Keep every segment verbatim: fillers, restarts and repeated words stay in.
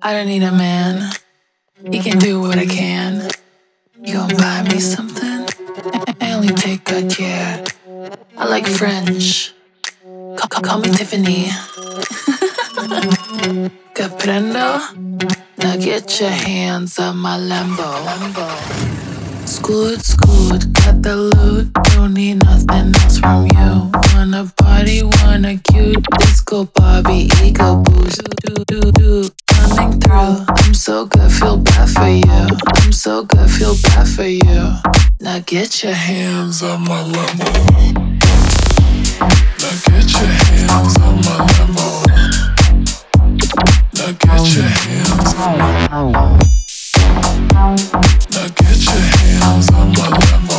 I don't need a man. He can do what I can. You gon' buy me something? I only take good care. I like French. Call, call, call me Tiffany. Que prendo? Now get your hands on my Lambo. Lambo. Scoot, scoot, got the loot. Don't need nothing else from you. Wanna party, wanna cute disco Barbie, ego boost. Do, do, do, coming through. I'm so good, feel bad for you. I'm so good, feel bad for you. Now get your hands on my Lambo. Now get your hands on my Lambo. Now get your hands on my Lambo. Now get your hands on my Lambo.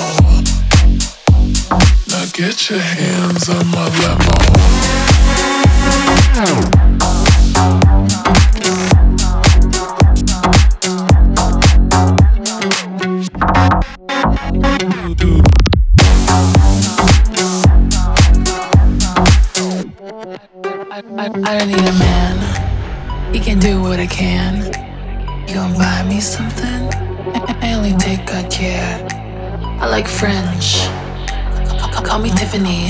Now get your hands on my Lambo. I, I, I don't need a man. He can do what I can. You gon' buy me something? I only take good care. I like French. Call, call me Tiffany.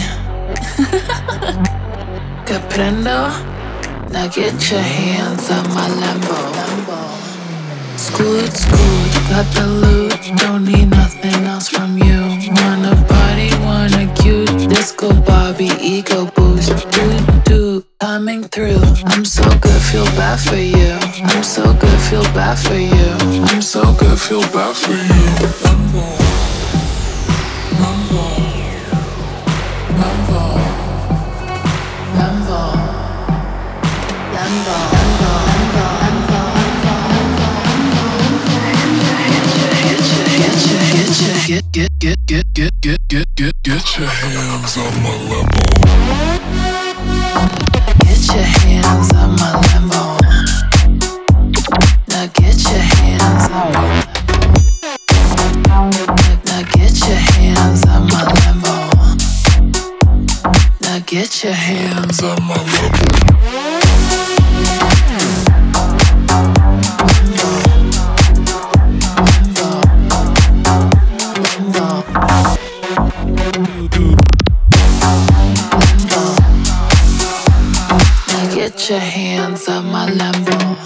Que prendo? Now get your hands on my Lambo. Scoot, scoot, got the loot. Don't need nothing else from you. Wanna party, wanna cute disco Barbie, ego boost. Do, do, coming through. I'm so good, feel bad for you. I'm so good, feel bad for you. I'm so good, feel bad for you. Lambo, Lambo, Lambo, Lambo, Lambo, Lambo, Lambo, Get, get, get, get, get, get, get, get, get your hands on my Lambo. Get your hands on my Lambo. Now get your hands on my Now get your hands on my Lambo. Now get your hands on my Lambo. Get your hands on my Lambo.